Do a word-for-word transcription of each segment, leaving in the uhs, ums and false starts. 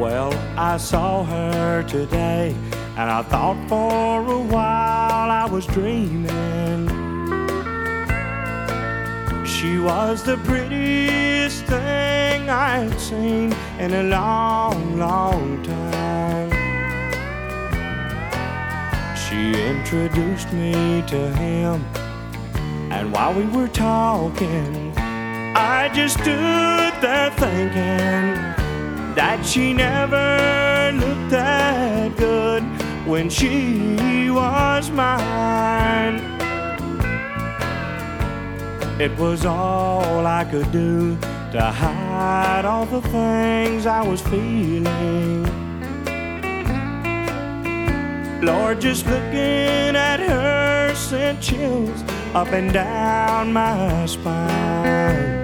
Well, I saw her today, and I thought for a while I was dreaming. She was the prettiest thing I had seen in a long, long time. She introduced me to him, and while we were talking, I just stood there thinking that she never looked that good when she was mine. It was all I could do to hide all the things I was feeling. Lord, just looking at her sent chills up and down my spine.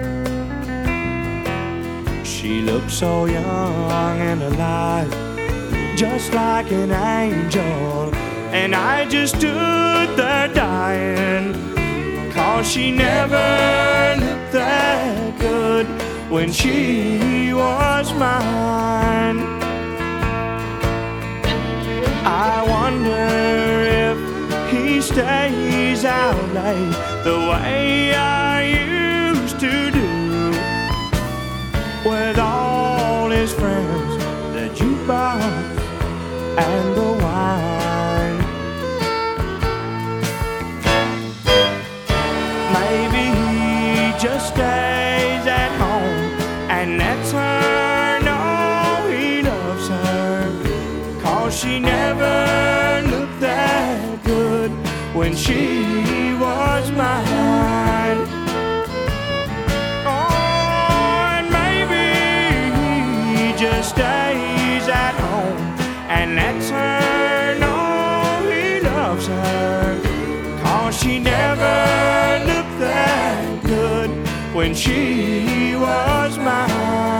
She looked so young and alive, just like an angel, and I just stood there dying, 'cause she never looked that good when she was mine. I wonder if he stays out late the way I used to do, with all his friends, the jukebox and the wine. Maybe he just stays at home and lets her know he loves her, 'cause she never looked that good when she was mine. Oh, and maybe he just stays at home and lets her know he loves her, 'cause she never looked that good when she was mine.